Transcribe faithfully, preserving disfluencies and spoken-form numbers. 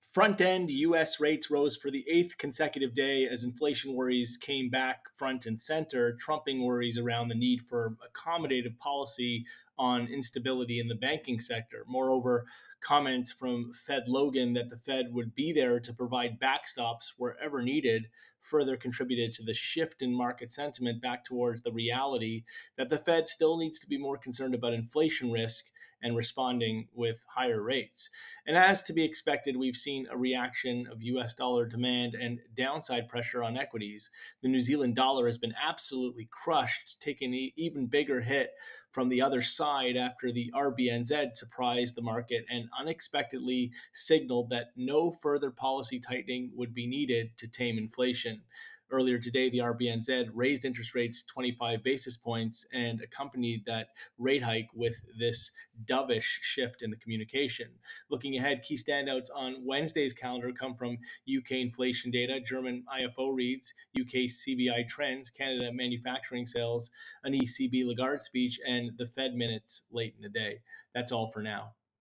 Front end U S rates rose for the eighth consecutive day as inflation worries came back front and center, trumping worries around the need for accommodative policy on instability in the banking sector. Moreover, comments from Fed Logan that the Fed would be there to provide backstops wherever needed further contributed to the shift in market sentiment back towards the reality that the Fed still needs to be more concerned about inflation risk and responding with higher rates. And as to be expected, we've seen a reaction of U S dollar demand and downside pressure on equities. The New Zealand dollar has been absolutely crushed, taking an even bigger hit from the other side after the R B N Z surprised the market and unexpectedly signaled that no further policy tightening would be needed to tame inflation. Earlier today, the R B N Z raised interest rates twenty-five basis points and accompanied that rate hike with this dovish shift in the communication. Looking ahead, key standouts on Wednesday's calendar come from U K inflation data, German I F O reads, U K C B I trends, Canada manufacturing sales, an E C B Lagarde speech, and the Fed minutes late in the day. That's all for now.